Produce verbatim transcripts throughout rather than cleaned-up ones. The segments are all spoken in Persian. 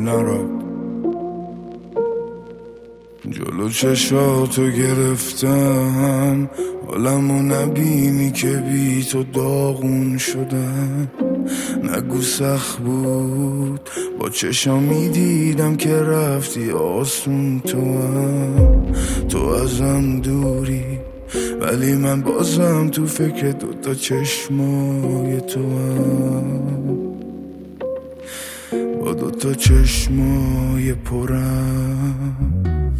نرفت. جلو چشاتو گرفتم حالمو نبینی که بی تو داغون شدم. نگو سخت بود با چشام میدیدم که رفتی آسون تو هم. تو ازم دوری ولی من بازم تو فکر دوتا چشمای تو هم. با دوتا چشمای پرم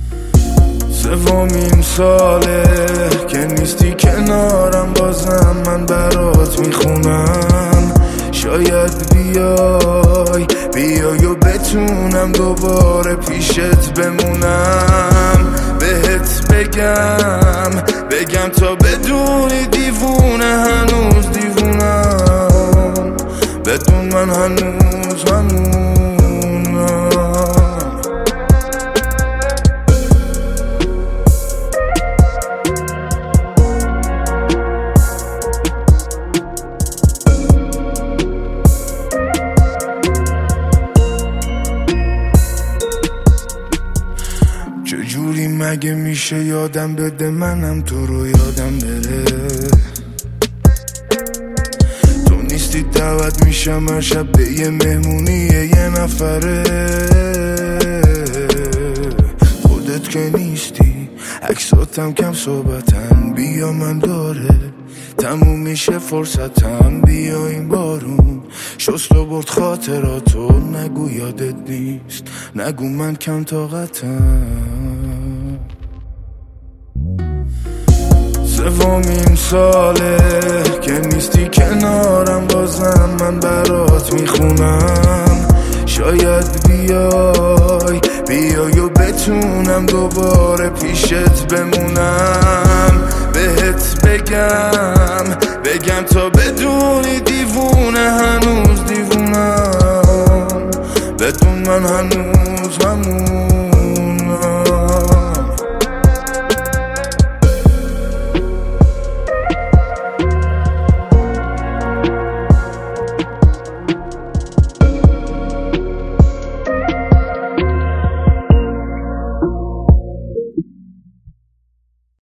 سومین ساله که نیستی کنارم، بازم من برات میخونم. شاید بیای بیای و بتونم دوباره پیشت بمونم. بهت بگم بگم تا بدونی دیوونه هنوز دیوونم. بدون من هنوز همونم. چجوری مگه میشه یادم بده منم تو رو یادم بره؟ تو نیستی دعوت میشم هر شب به یه مهمونی یه نفره. خودت که نیستی عکساتم کم صحبتن. بیا من داره تموم میشه فرصتم. بیا این بارون شست و برد خاطراتو. نگو یادت نیست نگو من کم طاقتم. سومین ساله که نیستی کنارم، بازم من برات میخونم. شاید بیای بیای و بتونم دوباره پیشت بمونم. بهت بگم بگم تا بدونی دیوونه هنوز دیوونم. بدون من هنوز